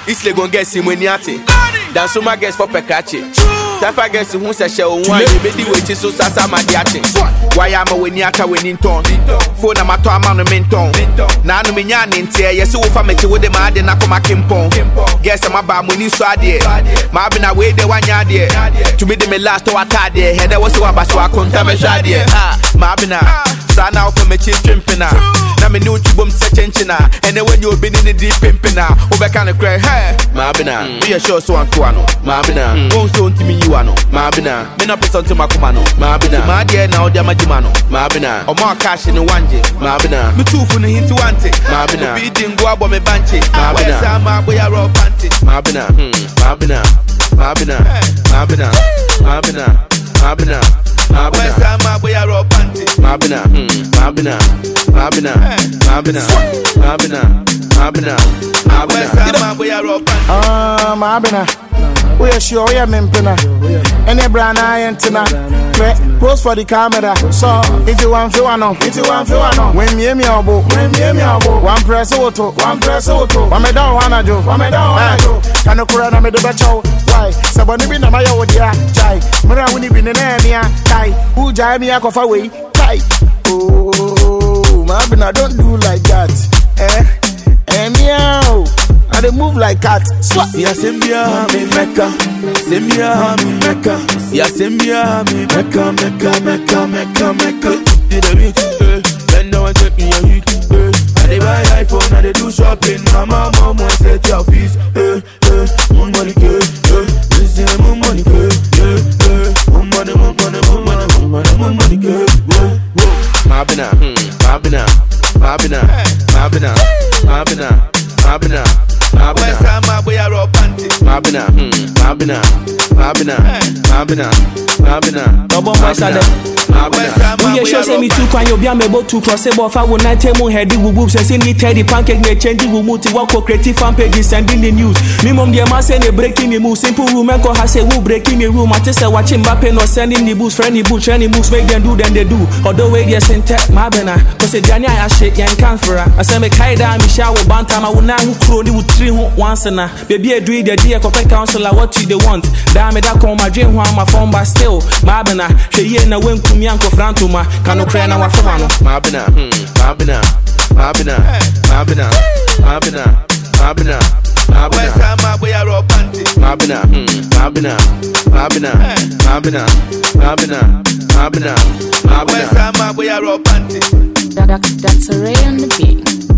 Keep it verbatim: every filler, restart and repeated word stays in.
Isle gon get simoniate. Dan so my guess for pekache. Tafa guess who say she won you be the way so sasa madiate. Why am I when yaka when in ton? Phone na mato amano menton. Na no menya ntie yes wo fa meti wo de ma de na koma kimpon. Guess am ba mo ni so ade. Ma be na we de wanya de. To be the me last to atade. He there was so abaso akonta me hwade. Ah, ma be na sa na for me chi twimpina. Na me no tubom se chenchina. And when you be in the deep pimpina. Obeka na cry hey. Ma be na we are sure so anko ano. Ma be na won so ntimi you ano. Ma be na me na person to makoma no. Ma be na ma de na o de majima no. Ma be na o ma cash ni wanje. Ma be na me tufu ni hinti wante. Ma be na bi dingo abo me banche. Ma be na sa ma boya ro panty. Ma be na ma be na ma be na ma be na ma be na ma be na ma be na sa ma boya ro panty. Ma be na ma be na ma be na ma be na ma be na ma be na ma be na sa ma boya ro panty. Ah, ma be na we are sure we are mempena. Any brand I antenna. Post for the camera. So if you want to know, if you want to know, when me me obo, when me me obo, one press auto, one press auto. One me down wanna do, one me down wanna do. Can you call na me do becho? Why? Somebody be na my yo dia. Jai. Mera wuni be na na kai. Who jai me akofa way? Kai. Oh, ma be na don't do like that. Eh? Eh meow. I dey move like cat. Swat. Ya sembia me meka, sembia me meka. Ya sembia me meka, meka, meka, meka, meka. Did a bit, eh? Bend down and take me a hit, eh? I dey buy iPhone, I dey do shopping. Mama, mama, set your fees, eh, eh. Mon money, eh, eh. This is mon money, eh, eh, eh. Mon money, mon money, mon money, mon money, mon money, eh, eh, eh. Ma be na, ma be na, ma be na, ma be na, ma be na, ma be na. Ma be na ma boya ro panty. Ma be na ma be na ma be na ma be na ma be na double my salad. Ma be na we sure say me too kwan you be am able to cross about fa one night mu head we boobs say ni teddy pancake me change we move to work creative fan page sending the news. Me mom dey ma say ne breaking the move simple women ko ha say who breaking the room I say watch Mbappe no sending the boost friendly boost training moves make them do then they do. Although we dey sent ma be na cause the Daniel I shake yan can for I say me kai da me shower bantam I wona hu kro ni three once na baby I do it the day corporate counselor what you they want da me da come my dream one my phone but still ma be na hwe ye na wenkum yanko frantuma kanu kra na wa fama no ma be na ma be na ma be na ma be na ma be na ma be na ma be na ma boya ro panty ma be na ma be na ma be na ma be na ma be na ma be na ma be na ma boya ro panty. That's a Ray on the beat.